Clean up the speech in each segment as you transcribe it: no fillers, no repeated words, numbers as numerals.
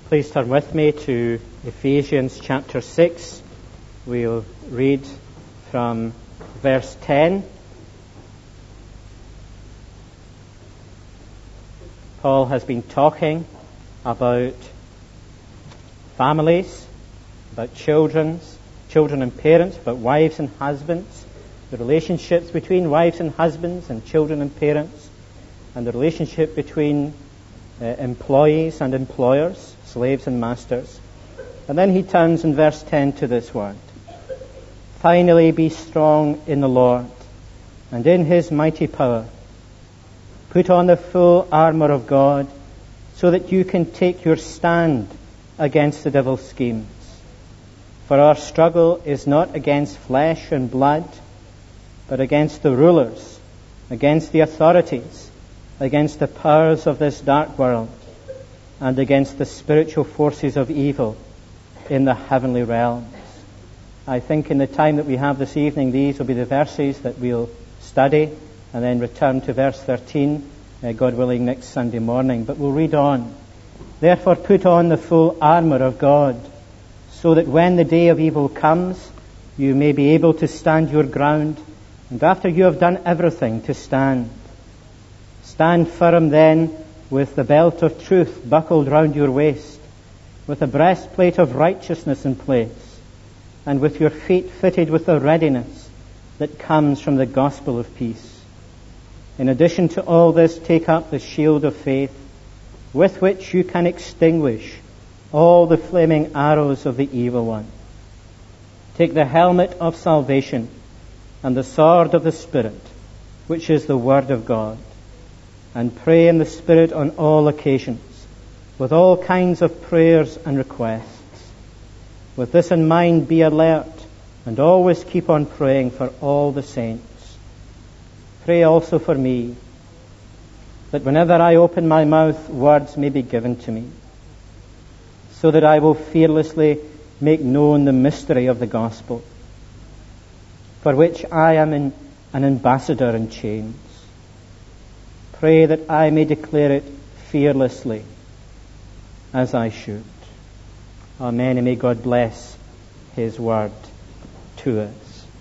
Please turn with me to Ephesians chapter 6. We'll read from verse 10. Paul has been talking about families, about children and parents, about wives and husbands, the relationships between wives and husbands and children and parents, and the relationship between employees and employers, slaves and masters. And then he turns in verse 10 to this word: Finally be strong in the Lord and in His mighty power. Put on the full armor of God so that you can take your stand against the devil's schemes. For our struggle is not against flesh and blood, but against the rulers, against the authorities, against the powers of this dark world, and against the spiritual forces of evil in the heavenly realms. I think in the time that we have this evening, these will be the verses that we'll study and then return to verse 13, God willing, next Sunday morning. But we'll read on. Therefore put on the full armor of God, so that when the day of evil comes, you may be able to stand your ground, and after you have done everything, to stand. Stand firm then, with the belt of truth buckled round your waist, with a breastplate of righteousness in place, and with your feet fitted with the readiness that comes from the gospel of peace. In addition to all this, take up the shield of faith, with which you can extinguish all the flaming arrows of the evil one. Take the helmet of salvation and the sword of the Spirit, which is the Word of God, and pray in the Spirit on all occasions, with all kinds of prayers and requests. With this in mind, be alert, and always keep on praying for all the saints. Pray also for me, that whenever I open my mouth, words may be given to me, so that I will fearlessly make known the mystery of the gospel, for which I am an ambassador in chains. Pray that I may declare it fearlessly, as I should. Amen, and may God bless His word to us.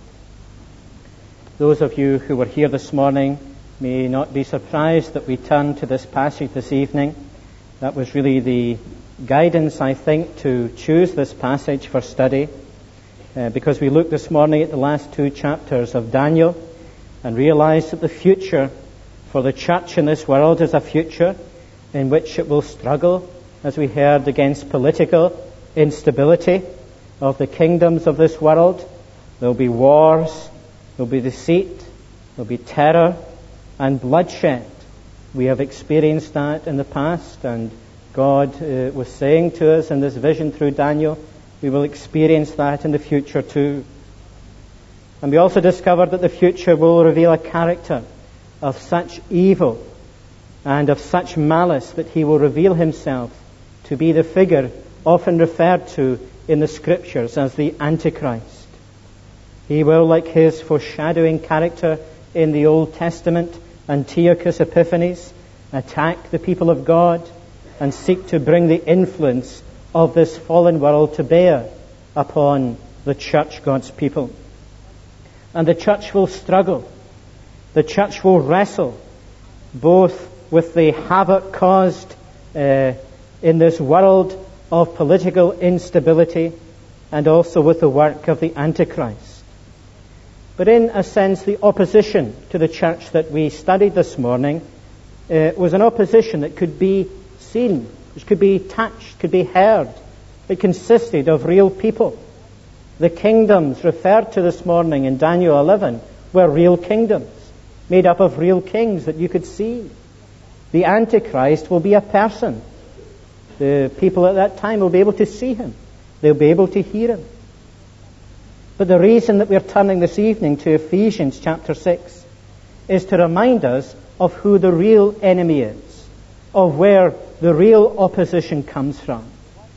Those of you who were here this morning may not be surprised that we turn to this passage this evening. That was really the guidance, I think, to choose this passage for study, because we looked this morning at the last two chapters of Daniel and realized that the future for the church in this world is a future in which it will struggle, as we heard, against political instability of the kingdoms of this world. There will be wars, there will be deceit, there will be terror and bloodshed. We have experienced that in the past, and God was saying to us in this vision through Daniel, we will experience that in the future too. And we also discovered that the future will reveal a character of such evil and of such malice that He will reveal Himself to be the figure often referred to in the Scriptures as the Antichrist. He will, like his foreshadowing character in the Old Testament, Antiochus Epiphanes, attack the people of God and seek to bring the influence of this fallen world to bear upon the church, God's people. And the church will struggle. The church will wrestle both with the havoc caused in this world of political instability and also with the work of the Antichrist. But in a sense, the opposition to the church that we studied this morning was an opposition that could be seen, which could be touched, could be heard. It consisted of real people. The kingdoms referred to this morning in Daniel 11 were real kingdoms, made up of real kings that you could see. The Antichrist will be a person. The people at that time will be able to see him. They'll be able to hear him. But the reason that we're turning this evening to Ephesians chapter 6 is to remind us of who the real enemy is, of where the real opposition comes from.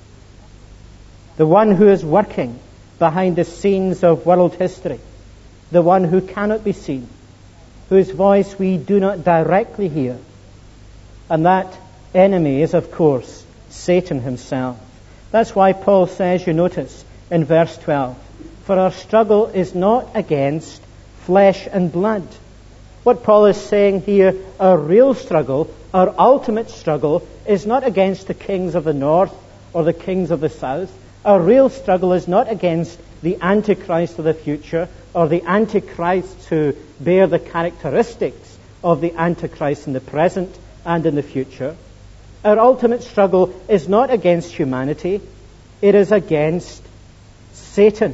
The one who is working behind the scenes of world history, the one who cannot be seen, whose voice we do not directly hear. And that enemy is, of course, Satan himself. That's why Paul says, you notice, in verse 12, for our struggle is not against flesh and blood. What Paul is saying here, our real struggle, our ultimate struggle, is not against the kings of the north or the kings of the south. Our real struggle is not against the Antichrist of the future or the Antichrists who bear the characteristics of the Antichrist in the present and in the future. Our ultimate struggle is not against humanity. It is against Satan.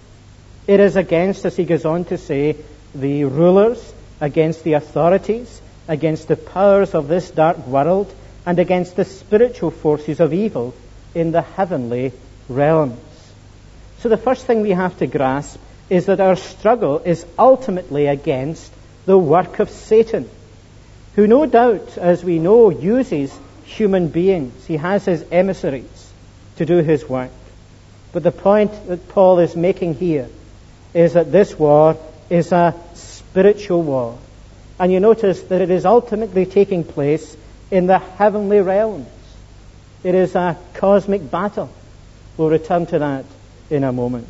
It is against, as he goes on to say, the rulers, against the authorities, against the powers of this dark world, and against the spiritual forces of evil in the heavenly realms. So the first thing we have to grasp is that our struggle is ultimately against the work of Satan, who no doubt, as we know, uses human beings. He has his emissaries to do his work. But the point that Paul is making here is that this war is a spiritual war. And you notice that it is ultimately taking place in the heavenly realms. It is a cosmic battle. We'll return to that in a moment.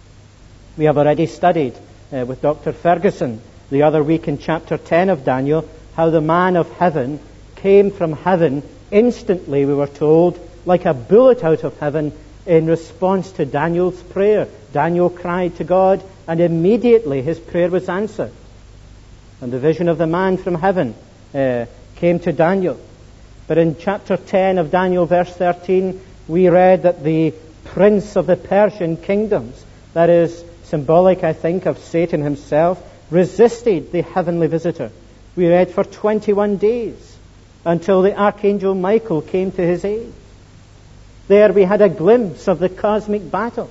We have already studied with Dr. Ferguson the other week in chapter 10 of Daniel how the man of heaven came from heaven instantly, we were told, like a bullet out of heaven in response to Daniel's prayer. Daniel cried to God, and immediately his prayer was answered. And the vision of the man from heaven came to Daniel. But in chapter 10 of Daniel, verse 13, we read that the prince of the Persian kingdoms, that is symbolic, I think, of Satan himself, resisted the heavenly visitor. We read for 21 days until the archangel Michael came to his aid. There we had a glimpse of the cosmic battle,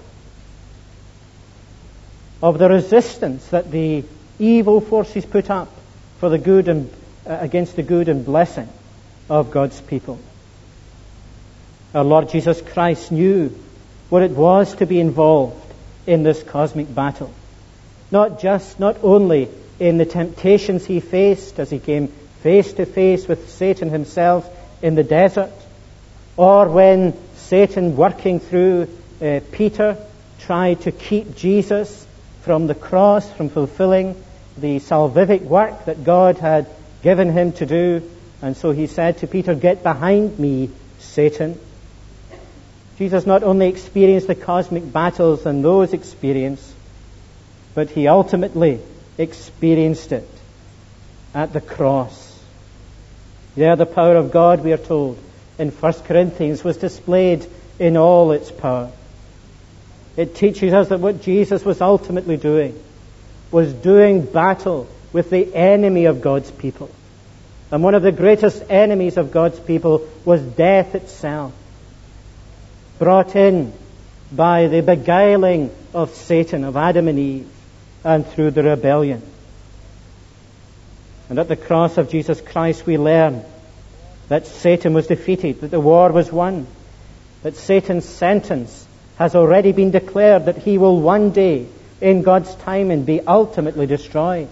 of the resistance that the evil forces put up for the good and against the good and blessing of God's people. Our Lord Jesus Christ knew what it was to be involved in this cosmic battle. Not only in the temptations he faced as he came face to face with Satan himself in the desert, or when Satan, working through Peter, tried to keep Jesus from the cross, from fulfilling the salvific work that God had given him to do. And so he said to Peter, "Get behind me, Satan." Jesus not only experienced the cosmic battles and those experiences, but he ultimately experienced it at the cross. There the power of God, we are told, in 1 Corinthians was displayed in all its power. It teaches us that what Jesus was ultimately doing was doing battle with the enemy of God's people. And one of the greatest enemies of God's people was death itself, brought in by the beguiling of Satan, of Adam and Eve, and through the rebellion. And at the cross of Jesus Christ we learn that Satan was defeated, that the war was won, that Satan's sentence has already been declared, that he will one day, in God's timing, be ultimately destroyed.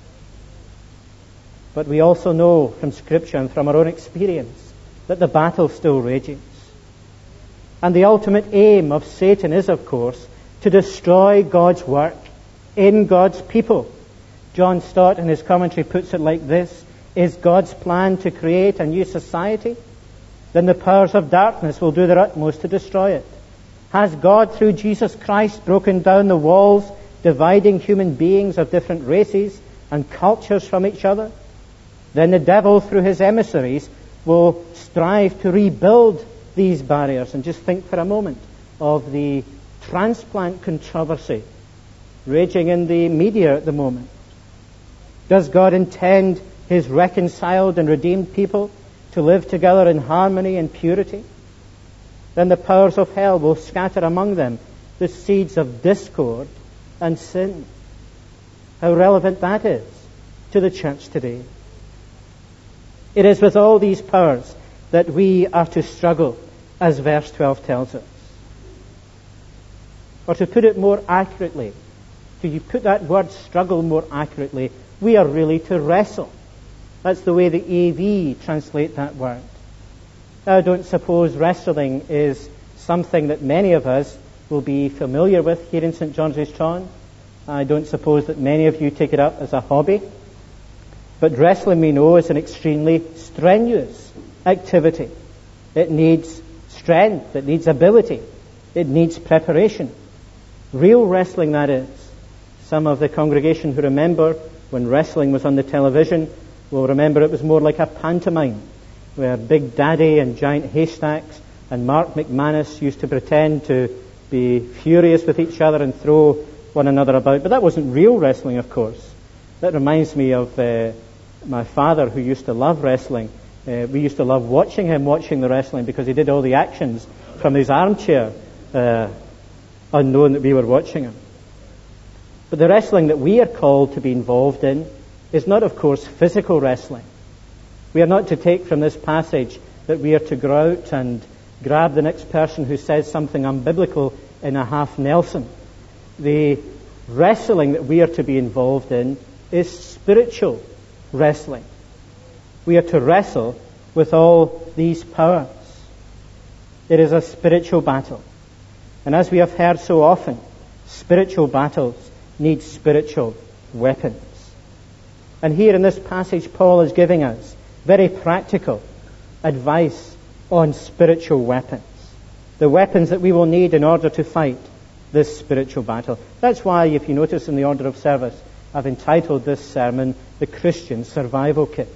But we also know from Scripture and from our own experience that the battle still rages. And the ultimate aim of Satan is, of course, to destroy God's work in God's people. John Stott in his commentary puts it like this: is God's plan to create a new society? Then the powers of darkness will do their utmost to destroy it. Has God, through Jesus Christ, broken down the walls dividing human beings of different races and cultures from each other? Then the devil, through his emissaries, will strive to rebuild these barriers. And just think for a moment of the transplant controversy raging in the media at the moment. Does God intend his reconciled and redeemed people to live together in harmony and purity? Then the powers of hell will scatter among them the seeds of discord and sin. How relevant that is to the church today. It is with all these powers that we are to struggle, as verse 12 tells us. Or to put it more accurately, to put that word struggle more accurately, we are really to wrestle. That's the way the AV translate that word. I don't suppose wrestling is something that many of us will be familiar with here in St. George's Chon. I don't suppose that many of you take it up as a hobby. But wrestling, we know, is an extremely strenuous activity. It needs strength, it needs ability, it needs preparation. Real wrestling, that is. Some of the congregation who remember when wrestling was on the television will remember it was more like a pantomime, where Big Daddy and Giant Haystacks and Mark McManus used to pretend to be furious with each other and throw one another about. But that wasn't real wrestling, of course. That reminds me of my father, who used to love wrestling. We used to love watching him watching the wrestling because he did all the actions from his armchair, unknown that we were watching him. But the wrestling that we are called to be involved in is not, of course, physical wrestling. We are not to take from this passage that we are to go out and grab the next person who says something unbiblical in a half Nelson. The wrestling that we are to be involved in is spiritual wrestling. We are to wrestle with all these powers. It is a spiritual battle. And as we have heard so often, spiritual battles need spiritual weapons. And here in this passage, Paul is giving us very practical advice on spiritual weapons. The weapons that we will need in order to fight this spiritual battle. That's why, if you notice in the order of service, I've entitled this sermon, The Christian Survival Kit.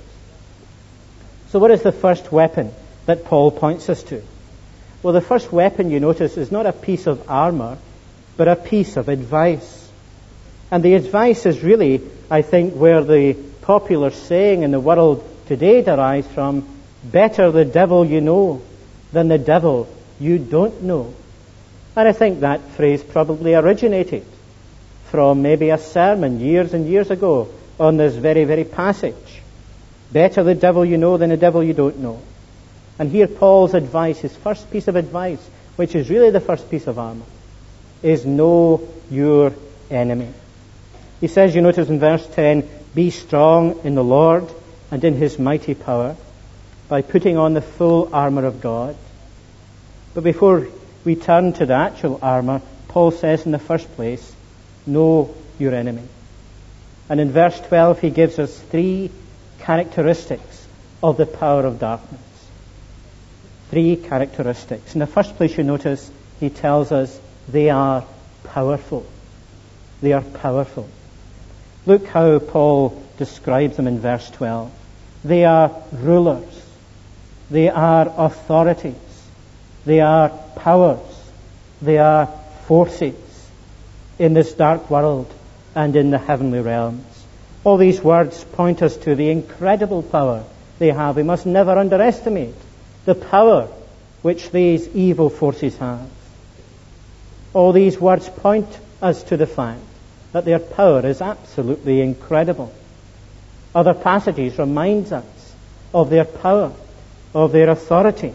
So what is the first weapon that Paul points us to? Well, the first weapon, you notice, is not a piece of armor, but a piece of advice. And the advice is really, I think, where the popular saying in the world today derives from, better the devil you know than the devil you don't know. And I think that phrase probably originated from maybe a sermon years and years ago on this very, very passage. Better the devil you know than the devil you don't know. And here Paul's advice, his first piece of advice, which is really the first piece of armor, is know your enemy. He says, you notice in verse 10, be strong in the Lord and in his mighty power by putting on the full armor of God. But before we turn to the actual armor, Paul says in the first place, know your enemy. And in verse 12 he gives us three characteristics of the power of darkness. Three characteristics. In the first place, you notice he tells us they are powerful. They are powerful. Look how Paul describes them in verse 12. They are rulers. They are authorities. They are powers. They are forces in this dark world and in the heavenly realms. All these words point us to the incredible power they have. We must never underestimate the power which these evil forces have. All these words point us to the fact that their power is absolutely incredible. Other passages remind us of their power, of their authority,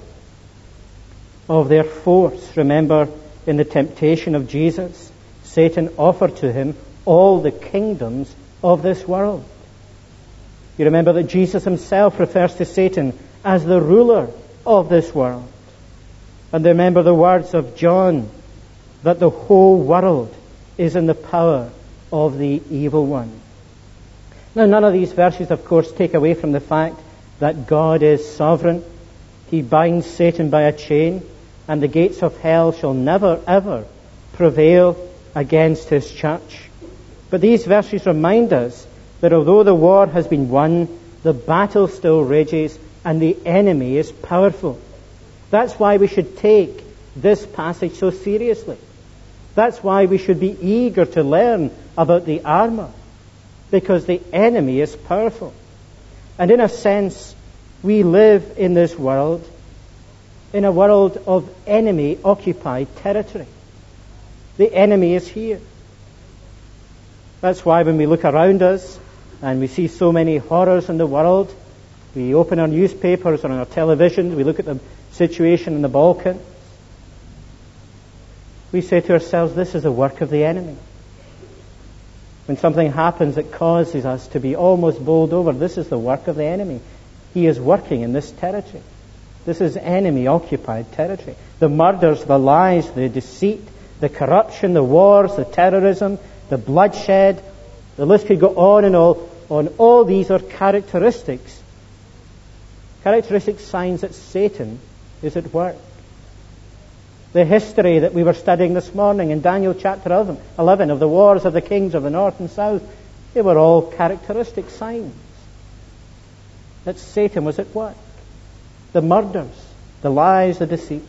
of their force. Remember, in the temptation of Jesus, Satan offered to him all the kingdoms of this world. You remember that Jesus himself refers to Satan as the ruler of this world. And remember the words of John, that the whole world is in the power of the evil one. Now, none of these verses, of course, take away from the fact that God is sovereign. He binds Satan by a chain, and the gates of hell shall never, ever prevail against his church. But these verses remind us that although the war has been won, the battle still rages, and the enemy is powerful. That's why we should take this passage so seriously. That's why we should be eager to learn about the armor, because the enemy is powerful. And in a sense, we live in this world, in a world of enemy-occupied territory. The enemy is here. That's why when we look around us and we see so many horrors in the world, we open our newspapers or on our television, we look at the situation in the Balkans, we say to ourselves, this is the work of the enemy. When something happens that causes us to be almost bowled over, this is the work of the enemy. He is working in this territory. This is enemy-occupied territory. The murders, the lies, the deceit, the corruption, the wars, the terrorism, the bloodshed, the list could go on and on. All these are characteristic signs that Satan is at work. The history that we were studying this morning in Daniel chapter 11 of the wars of the kings of the north and south, they were all characteristic signs that Satan was at work. The murders, the lies, the deceit.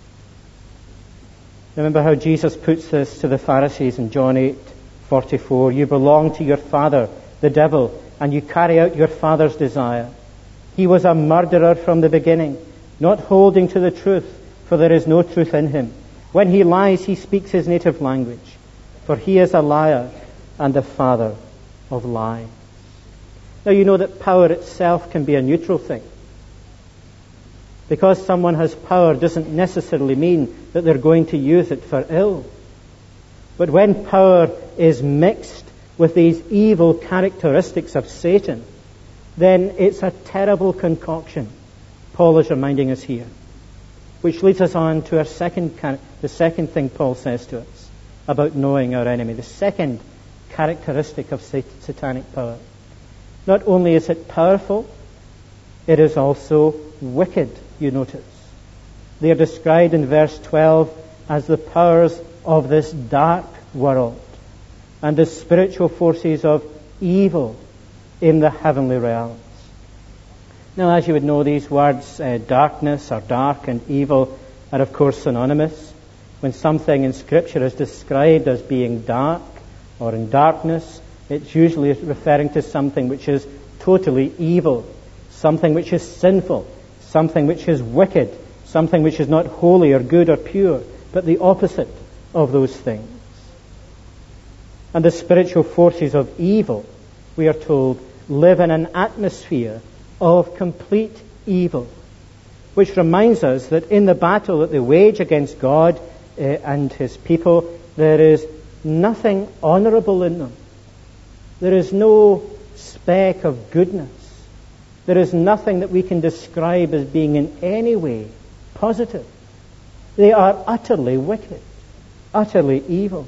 Remember how Jesus puts this to the Pharisees in John 8:44. You belong to your father, the devil, and you carry out your father's desire. He was a murderer from the beginning, not holding to the truth, for there is no truth in him. When he lies, he speaks his native language, for he is a liar and the father of lies. Now you know that power itself can be a neutral thing. Because someone has power doesn't necessarily mean that they're going to use it for ill. But when power is mixed with these evil characteristics of Satan, then it's a terrible concoction. Paul is reminding us here. Which leads us on to the second thing Paul says to us about knowing our enemy. The second characteristic of satanic power. Not only is it powerful, it is also wicked, you notice. They are described in verse 12 as the powers of this dark world and the spiritual forces of evil in the heavenly realms. Now, as you would know, these words, darkness or dark and evil, are of course synonymous. When something in Scripture is described as being dark or in darkness, it's usually referring to something which is totally evil, something which is sinful, something which is wicked, something which is not holy or good or pure, but the opposite of those things. And the spiritual forces of evil, we are told, live in an atmosphere of complete evil, which reminds us that in the battle that they wage against God and His people, there is nothing honorable in them. There is no speck of goodness. There is nothing that we can describe as being in any way positive. They are utterly wicked, utterly evil.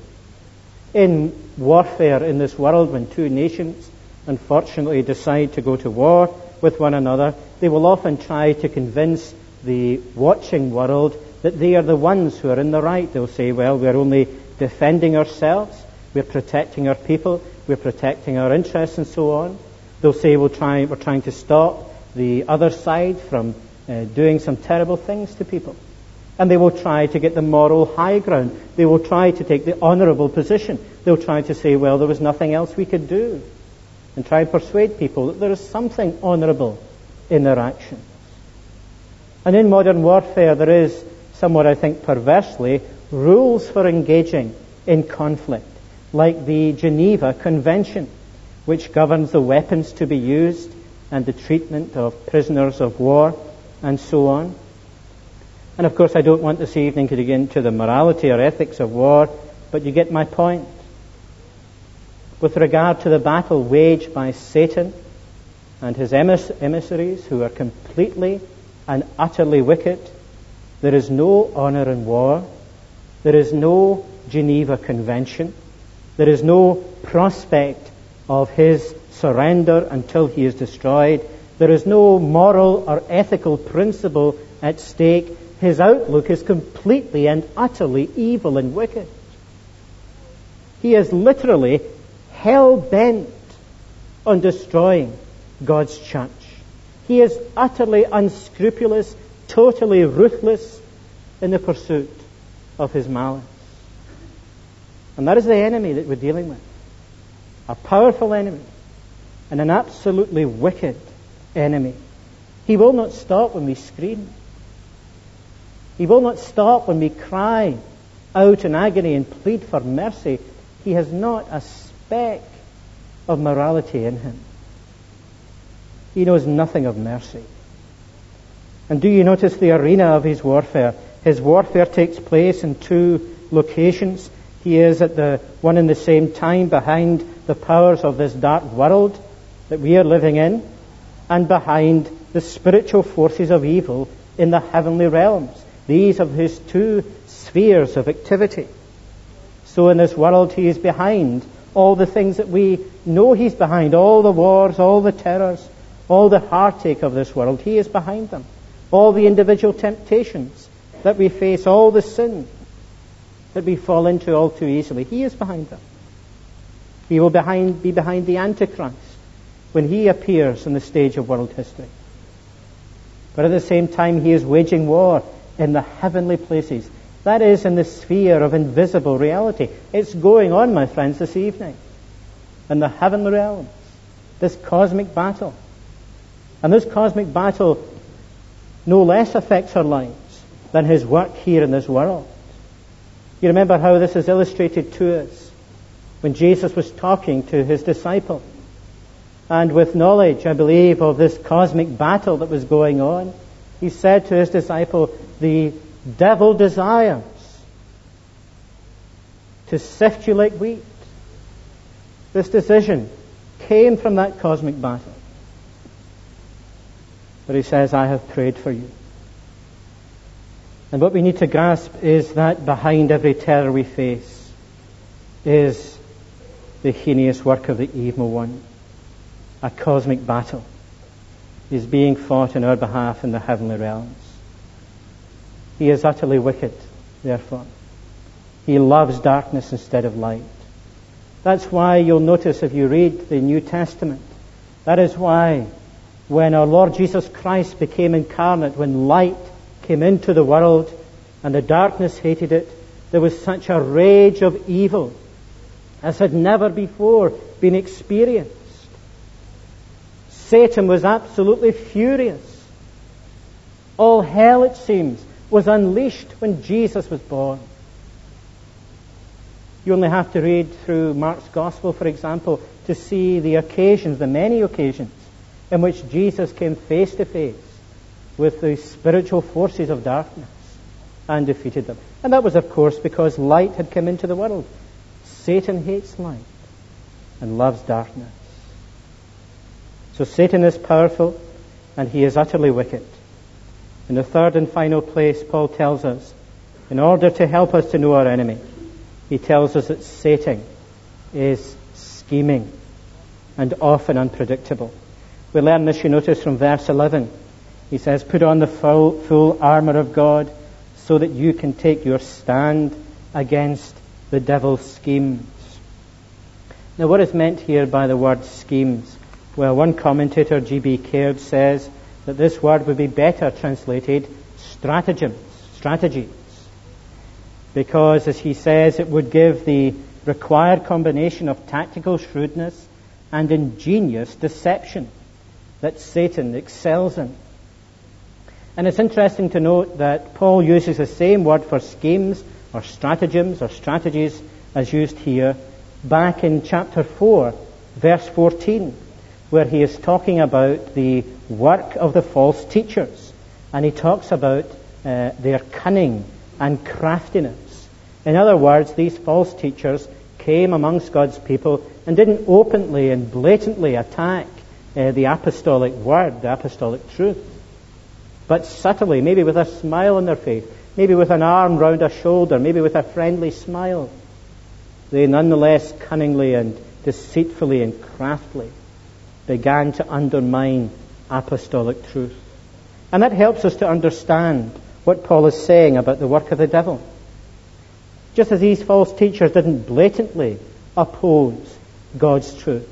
In warfare in this world, when two nations unfortunately decide to go to war with one another, they will often try to convince the watching world that they are the ones who are in the right. They'll say, well, we're only defending ourselves, we're protecting our people, we're protecting our interests and so on. They'll say we're trying to stop the other side from doing some terrible things to people. And they will try to get the moral high ground. They will try to take the honourable position. They'll try to say, well, there was nothing else we could do. And try and persuade people that there is something honourable in their actions. And in modern warfare, there is, somewhat I think perversely, rules for engaging in conflict, like the Geneva Convention, which governs the weapons to be used and the treatment of prisoners of war and so on. And of course, I don't want this evening to dig into the morality or ethics of war, but you get my point. With regard to the battle waged by Satan and his emissaries, who are completely and utterly wicked, there is no honor in war. There is no Geneva Convention. There is no prospect of his surrender until he is destroyed. There is no moral or ethical principle at stake. His outlook is completely and utterly evil and wicked. He is literally hell-bent on destroying God's church. He is utterly unscrupulous, totally ruthless in the pursuit of his malice. And that is the enemy that we're dealing with. A powerful enemy and an absolutely wicked enemy. He will not stop when we scream. He will not stop when we cry out in agony and plead for mercy. He has not a speck of morality in him. He knows nothing of mercy. And do you notice the arena of his warfare? His warfare takes place in two locations. He is at the one and the same time behind the powers of this dark world that we are living in, and behind the spiritual forces of evil in the heavenly realms. These are his two spheres of activity. So in this world, he is behind all the things that we know he's behind, all the wars, all the terrors, all the heartache of this world. He is behind them. All the individual temptations that we face, all the sin that we fall into all too easily, he is behind them. He will be behind the Antichrist when he appears on the stage of world history. But at the same time, he is waging war in the heavenly places. That is in the sphere of invisible reality. It's going on, my friends, this evening in the heavenly realms. This cosmic battle. And this cosmic battle no less affects our lives than his work here in this world. You remember how this is illustrated to us when Jesus was talking to his disciples. And with knowledge, I believe, of this cosmic battle that was going on, he said to his disciple, the devil desires to sift you like wheat. This decision came from that cosmic battle. But he says, I have prayed for you. And what we need to grasp is that behind every terror we face is the heinous work of the evil one. A cosmic battle is being fought in our behalf in the heavenly realms. He is utterly wicked, therefore. He loves darkness instead of light. That's why you'll notice if you read the New Testament, that is why when our Lord Jesus Christ became incarnate, when light came into the world and the darkness hated it, there was such a rage of evil as had never before been experienced. Satan was absolutely furious. All hell, it seems, was unleashed when Jesus was born. You only have to read through Mark's Gospel, for example, to see the occasions, the many occasions, in which Jesus came face to face with the spiritual forces of darkness and defeated them. And that was, of course, because light had come into the world. Satan hates light and loves darkness. So Satan is powerful and he is utterly wicked. In the third and final place, Paul tells us, in order to help us to know our enemy, he tells us that Satan is scheming and often unpredictable. We learn this, you notice, from verse 11. He says, put on the full armor of God so that you can take your stand against the devil's schemes. Now, what is meant here by the word schemes? Well, one commentator, G.B. Caird, says that this word would be better translated strategies. Because, as he says, it would give the required combination of tactical shrewdness and ingenious deception that Satan excels in. And it's interesting to note that Paul uses the same word for schemes or stratagems or strategies as used here back in chapter 4, verse 14, where he is talking about the work of the false teachers. And he talks about their cunning and craftiness. In other words, these false teachers came amongst God's people and didn't openly and blatantly attack the apostolic word, the apostolic truth, but subtly, maybe with a smile on their face, maybe with an arm round a shoulder, maybe with a friendly smile, they nonetheless cunningly and deceitfully and craftily began to undermine apostolic truth. And that helps us to understand what Paul is saying about the work of the devil. Just as these false teachers didn't blatantly oppose God's truth,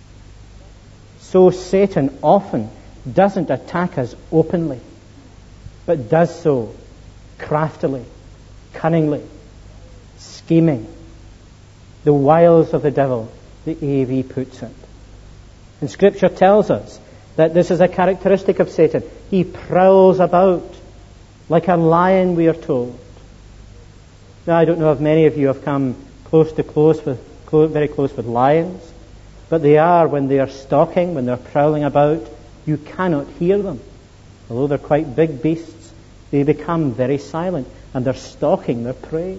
so Satan often doesn't attack us openly, but does so craftily, cunningly, scheming. The wiles of the devil, the AV puts it. And Scripture tells us that this is a characteristic of Satan. He prowls about like a lion, we are told. Now, I don't know if many of you have come very close with lions, but they are, when they are stalking, when they're prowling about, you cannot hear them. Although they're quite big beasts, they become very silent, and they're stalking their prey.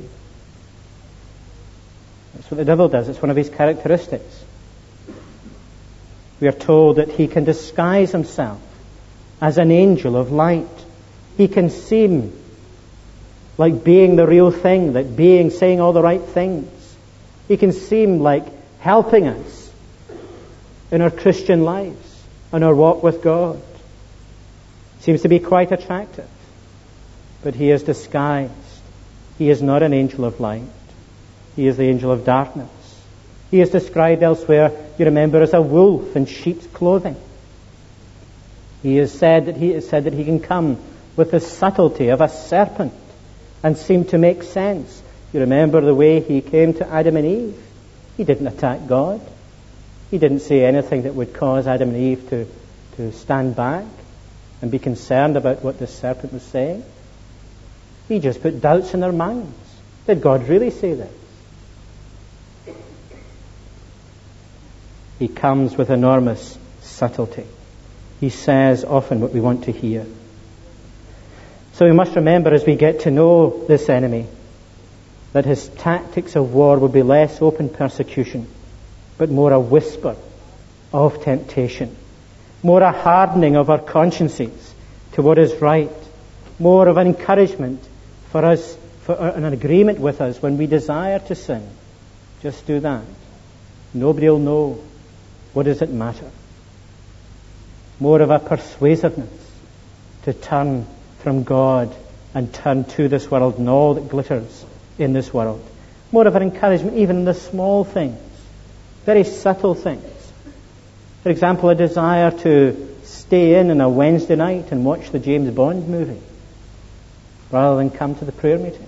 That's what the devil does. It's one of his characteristics. We are told that he can disguise himself as an angel of light. He can seem like being the real thing, saying all the right things. He can seem like helping us in our Christian lives, in our walk with God. Seems to be quite attractive. But he is disguised. He is not an angel of light. He is the angel of darkness. He is described elsewhere, you remember, as a wolf in sheep's clothing. He is said that he can come with the subtlety of a serpent and seem to make sense. You remember the way he came to Adam and Eve. He didn't attack God. He didn't say anything that would cause Adam and Eve to stand back and be concerned about what the serpent was saying. He just put doubts in their minds. Did God really say this? He comes with enormous subtlety. He says often what we want to hear. So we must remember as we get to know this enemy that his tactics of war will be less open persecution, but more a whisper of temptation, more a hardening of our consciences to what is right, more of an encouragement for us, for an agreement with us when we desire to sin. Just do that. Nobody will know. What does it matter? More of a persuasiveness to turn from God and turn to this world and all that glitters in this world. More of an encouragement even in the small things, very subtle things. For example, a desire to stay in on a Wednesday night and watch the James Bond movie rather than come to the prayer meeting.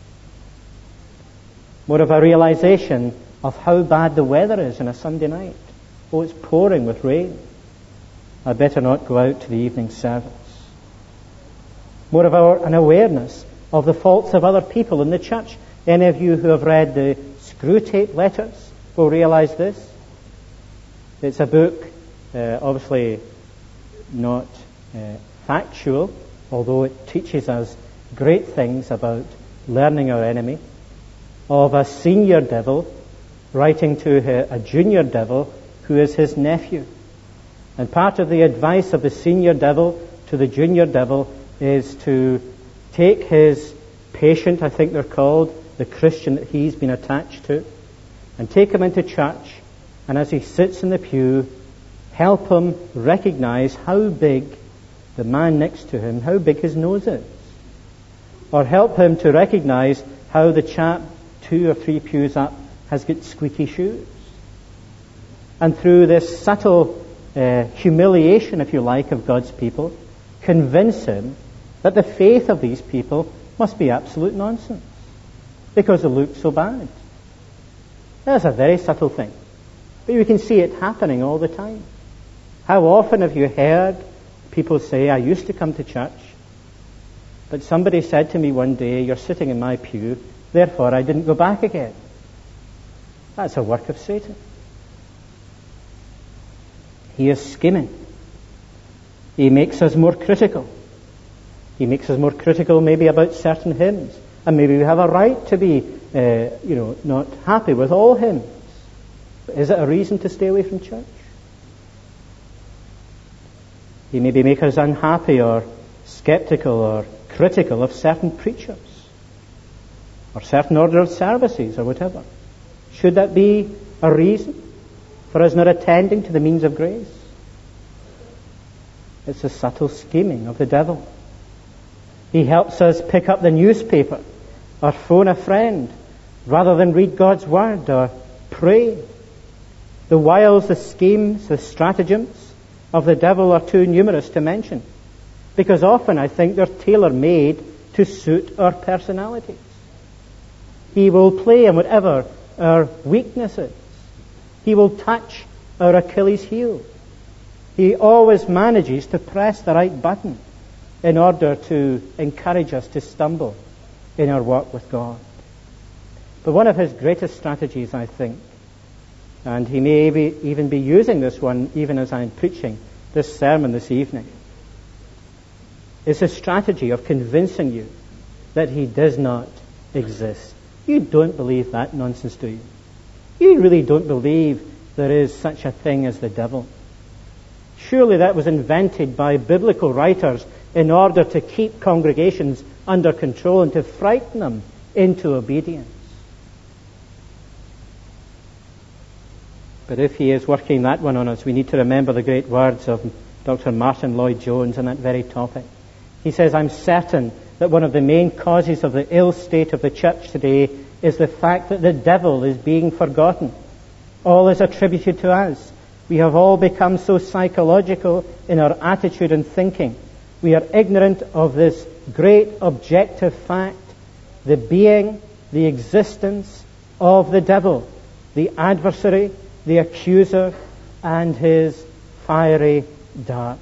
More of a realization of how bad the weather is on a Sunday night. Oh, it's pouring with rain. I better not go out to the evening service. More of an awareness of the faults of other people in the church. Any of you who have read the Screwtape Letters will realize this. It's a book, obviously not factual, although it teaches us great things about learning our enemy, of a senior devil writing to a junior devil who is his nephew. And part of the advice of the senior devil to the junior devil is to take his patient, I think they're called, the Christian that he's been attached to, and take him into church, and as he sits in the pew, help him recognize how big the man next to him, how big his nose is. Or help him to recognize how the chap 2 or 3 pews up has got squeaky shoes. And through this subtle humiliation, if you like, of God's people, convince him that the faith of these people must be absolute nonsense because they look so bad. That's a very subtle thing. But you can see it happening all the time. How often have you heard people say, I used to come to church, but somebody said to me one day, you're sitting in my pew, therefore I didn't go back again. That's a work of Satan. He is scheming. He makes us more critical. He makes us more critical maybe about certain hymns. And maybe we have a right to be, not happy with all hymns. But is it a reason to stay away from church? He maybe make us unhappy or skeptical or critical of certain preachers or certain order of services or whatever. Should that be a reason for us not attending to the means of grace? It's a subtle scheming of the devil. He helps us pick up the newspaper or phone a friend rather than read God's Word or pray. The wiles, the schemes, the stratagems of the devil are too numerous to mention, because often I think they're tailor-made to suit our personalities. He will play on whatever our weakness is. He will touch our Achilles heel. He always manages to press the right button in order to encourage us to stumble in our walk with God. But one of his greatest strategies, I think, and he may even be using this one even as I'm preaching this sermon this evening, is a strategy of convincing you that he does not exist. You don't believe that nonsense, do you? You really don't believe there is such a thing as the devil. Surely that was invented by biblical writers in order to keep congregations under control and to frighten them into obedience. But if he is working that one on us, we need to remember the great words of Dr. Martin Lloyd-Jones on that very topic. He says, I'm certain that one of the main causes of the ill state of the church today is the fact that the devil is being forgotten. All is attributed to us. We have all become so psychological in our attitude and thinking. We are ignorant of this great objective fact, the being, the existence of the devil, the adversary, the accuser, and his fiery darts.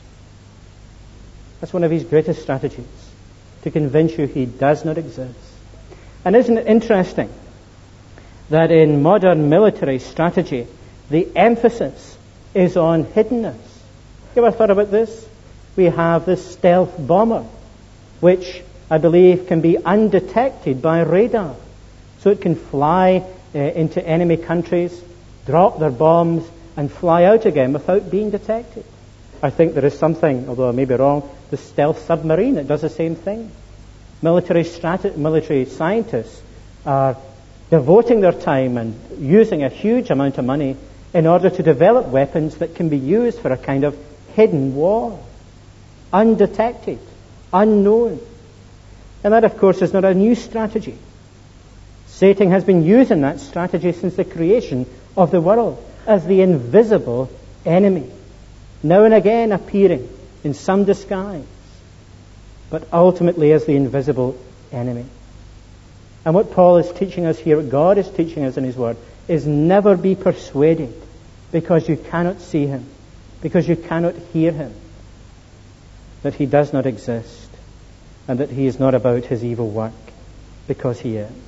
That's one of his greatest strategies, to convince you he does not exist. And isn't it interesting that in modern military strategy, the emphasis is on hiddenness? You ever thought about this? We have this stealth bomber, which I believe can be undetected by radar. So it can fly into enemy countries, drop their bombs, and fly out again without being detected. I think there is something, although I may be wrong, the stealth submarine that does the same thing. Military scientists are devoting their time and using a huge amount of money in order to develop weapons that can be used for a kind of hidden war, undetected, unknown. And that, of course, is not a new strategy. Satan has been using that strategy since the creation of the world as the invisible enemy, now and again appearing in some disguise, but ultimately as the invisible enemy. And what Paul is teaching us here, what God is teaching us in his word, is never be persuaded because you cannot see him, because you cannot hear him, that he does not exist and that he is not about his evil work, because he is.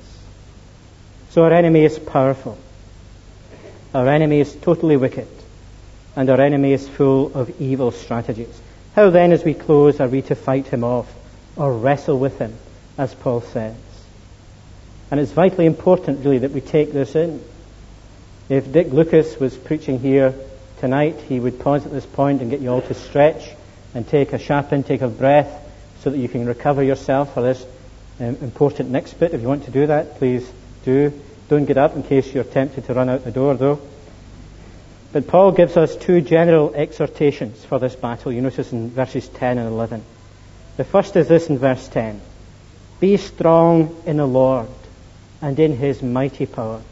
So our enemy is powerful. Our enemy is totally wicked. And our enemy is full of evil strategies. How then, as we close, are we to fight him off or wrestle with him, as Paul says? And it's vitally important, really, that we take this in. If Dick Lucas was preaching here tonight, he would pause at this point and get you all to stretch and take a sharp intake of breath so that you can recover yourself for this important next bit. If you want to do that, please do. Don't get up in case you're tempted to run out the door, though. But Paul gives us two general exhortations for this battle. You notice in verses 10 and 11. The first is this in verse 10. Be strong in the Lord and in his mighty power.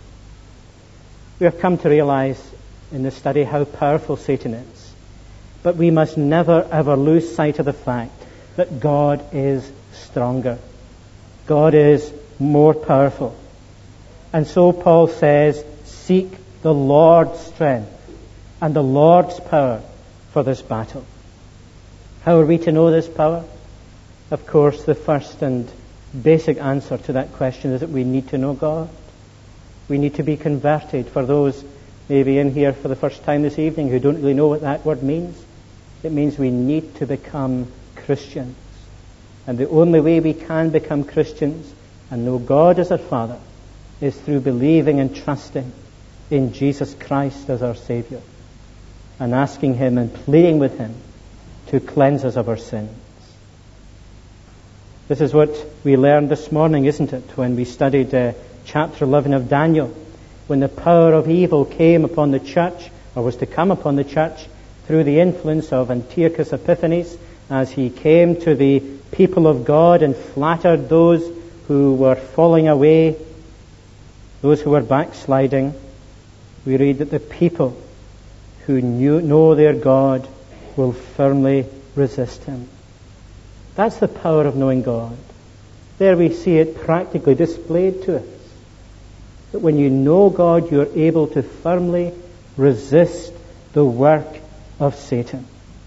We have come to realize in this study how powerful Satan is. But we must never ever lose sight of the fact that God is stronger. God is more powerful. And so Paul says, seek the Lord's strength and the Lord's power for this battle. How are we to know this power? Of course, the first and basic answer to that question is that we need to know God. We need to be converted. For those maybe in here for the first time this evening who don't really know what that word means, it means we need to become Christians. And the only way we can become Christians and know God as our Father is through believing and trusting in Jesus Christ as our Savior and asking him and pleading with him to cleanse us of our sins. This is what we learned this morning, isn't it, when we studied chapter 11 of Daniel, when the power of evil came upon the church, or was to come upon the church, through the influence of Antiochus Epiphanes, as he came to the people of God and flattered those who were falling away, those who were backsliding. We read that the people who know their God will firmly resist him. That's the power of knowing God. There we see it practically displayed to us. That when you know God, you're able to firmly resist the work of Satan.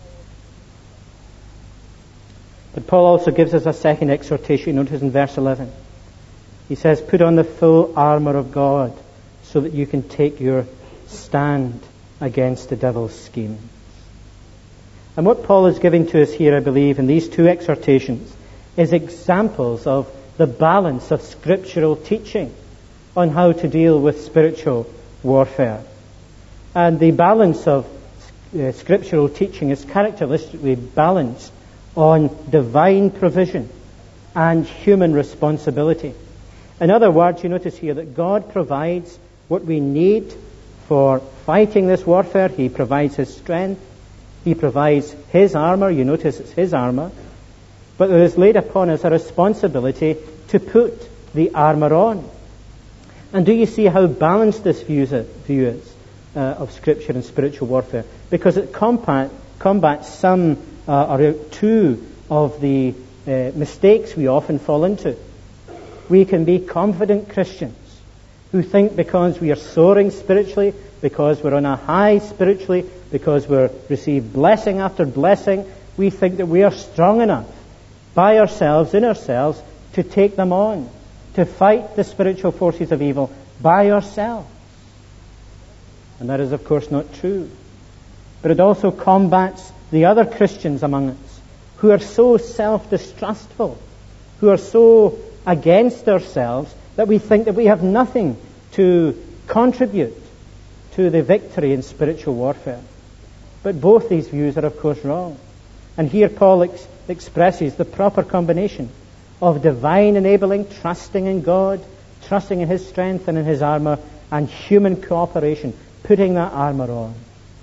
But Paul also gives us a second exhortation. Notice in verse 11. He says, put on the full armor of God so that you can take your stand against the devil's schemes. And what Paul is giving to us here, I believe, in these two exhortations is examples of the balance of scriptural teaching on how to deal with spiritual warfare. And the balance of scriptural teaching is characteristically balanced on divine provision and human responsibility. In other words, you notice here that God provides what we need for fighting this warfare. He provides His strength. He provides His armor. You notice it's His armor. But there is laid upon us a responsibility to put the armor on. And do you see how balanced this view is of Scripture and spiritual warfare? Because it combats some or two of the mistakes we often fall into. We can be confident Christians who think because we are soaring spiritually, because we're on a high spiritually, because we've received blessing after blessing, we think that we are strong enough by ourselves, in ourselves, to take them on, to fight the spiritual forces of evil by ourselves. And that is, of course, not true. But it also combats the other Christians among us who are so self-distrustful, who are so against ourselves that we think that we have nothing to contribute to the victory in spiritual warfare. But both these views are, of course, wrong. And here Paul expresses the proper combination of divine enabling, trusting in God, trusting in His strength and in His armor, and human cooperation, putting that armor on.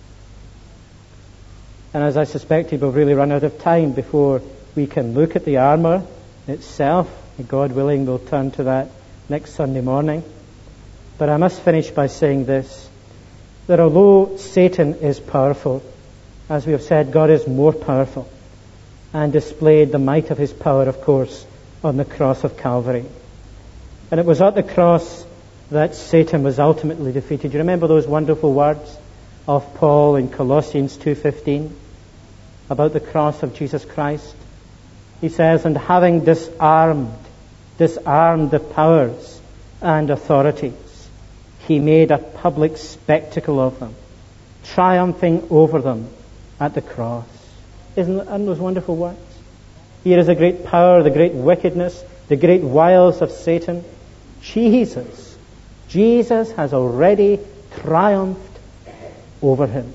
And as I suspected, we'll really run out of time before we can look at the armor itself. God willing, we'll turn to that next Sunday morning. But I must finish by saying this, that although Satan is powerful, as we have said, God is more powerful and displayed the might of His power, of course, on the cross of Calvary. And it was at the cross that Satan was ultimately defeated. You remember those wonderful words of Paul in Colossians 2:15 about the cross of Jesus Christ? He says, and having disarmed the powers and authorities, He made a public spectacle of them, triumphing over them at the cross. Aren't those wonderful words? Here is the great power, the great wickedness, the great wiles of Satan. Jesus has already triumphed over him.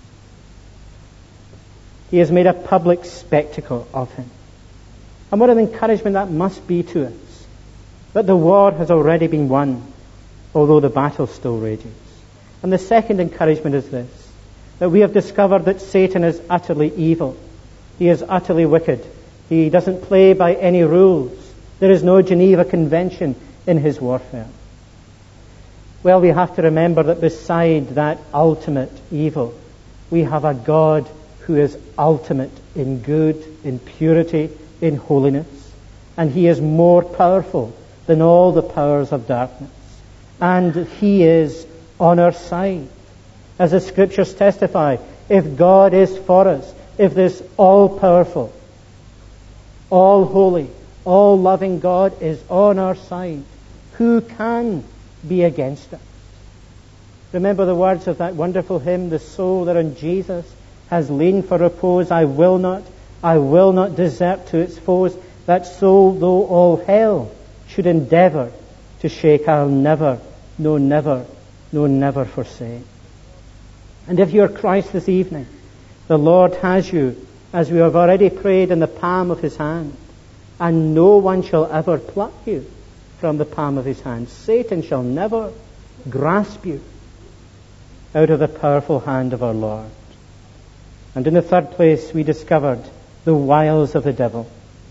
He has made a public spectacle of him. And what an encouragement that must be to us, that the war has already been won, although the battle still rages. And the second encouragement is this, that we have discovered that Satan is utterly evil. He is utterly wicked. He doesn't play by any rules. There is no Geneva Convention in his warfare. Well, we have to remember that beside that ultimate evil, we have a God who is ultimate in good, in purity, in holiness. And He is more powerful than all the powers of darkness. And He is on our side. As the Scriptures testify, if God is for us, if this all-powerful, all-holy, all-loving God is on our side, who can be against us? Remember the words of that wonderful hymn, the soul that on Jesus has leaned for repose, I will not desert to its foes. That soul, though all hell should endeavor to shake, I'll never, no never forsake. And if you are Christ this evening, the Lord has you, as we have already prayed, in the palm of His hand, and no one shall ever pluck you from the palm of His hand. Satan shall never grasp you out of the powerful hand of our Lord. And in the third place, we discovered the wiles of the devil.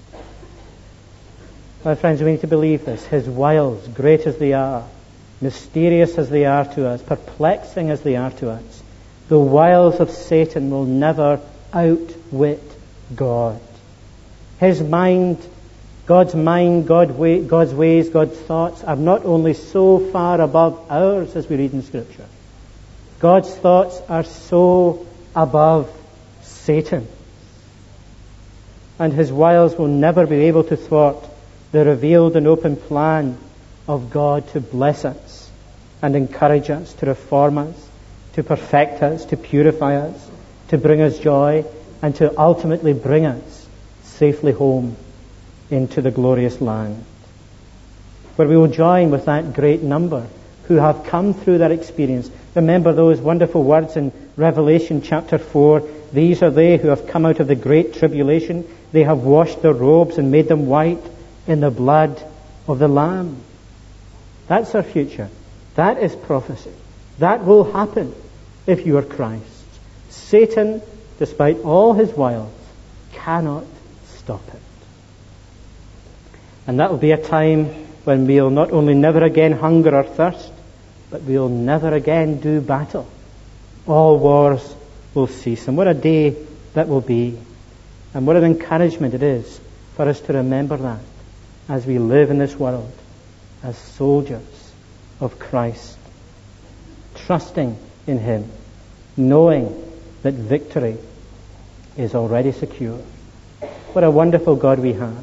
My friends, we need to believe this. His wiles, great as they are, mysterious as they are to us, perplexing as they are to us, the wiles of Satan will never outwit God. His mind, God's ways, God's thoughts are not only so far above ours as we read in Scripture. God's thoughts are so above Satan. And his wiles will never be able to thwart the revealed and open plan of God to bless us and encourage us, to reform us, to perfect us, to purify us, to bring us joy, and to ultimately bring us safely home into the glorious land, where we will join with that great number who have come through that experience. Remember those wonderful words in Revelation chapter 4, these are they who have come out of the great tribulation. They have washed their robes and made them white in the blood of the Lamb. That's our future. That is prophecy. That will happen if you are Christ. Satan, despite all his wiles, cannot stop it. And that will be a time when we'll not only never again hunger or thirst, but we'll never again do battle. All wars will cease. And what a day that will be. And what an encouragement it is for us to remember that as we live in this world as soldiers of Christ, trusting in Him, knowing that victory is already secure. What a wonderful God we have.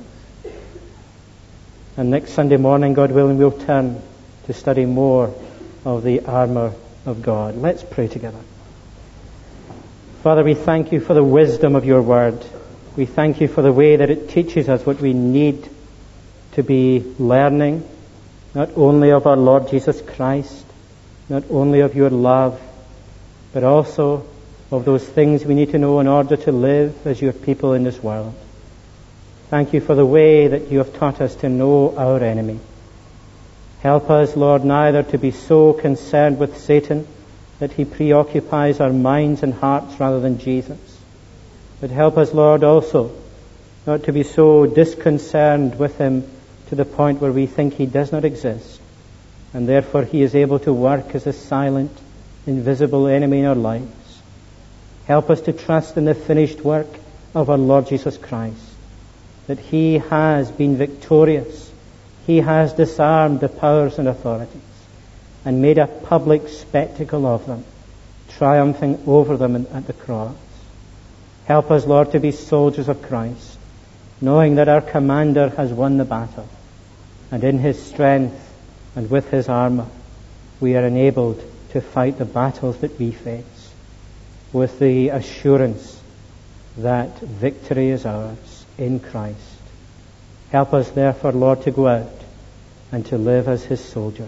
And next Sunday morning, God willing, we'll turn to study more of the armour of God. Let's pray together. Father, we thank you for the wisdom of your word. We thank you for the way that it teaches us what we need to be learning, not only of our Lord Jesus Christ, not only of your love, but also of those things we need to know in order to live as your people in this world. Thank you for the way that you have taught us to know our enemy. Help us, Lord, neither to be so concerned with Satan that he preoccupies our minds and hearts rather than Jesus, but help us, Lord, also not to be so disconcerted with him to the point where we think he does not exist, and therefore he is able to work as a silent, invisible enemy in our lives. Help us to trust in the finished work of our Lord Jesus Christ, that he has been victorious. He has disarmed the powers and authorities and made a public spectacle of them, triumphing over them at the cross. Help us, Lord, to be soldiers of Christ, knowing that our commander has won the battle, and in his strength and with his armour we are enabled to fight the battles that we face with the assurance that victory is ours in Christ. Help us, therefore, Lord, to go out and to live as his soldiers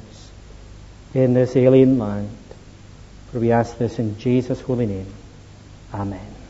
in this alien land. For we ask this in Jesus' holy name. Amen.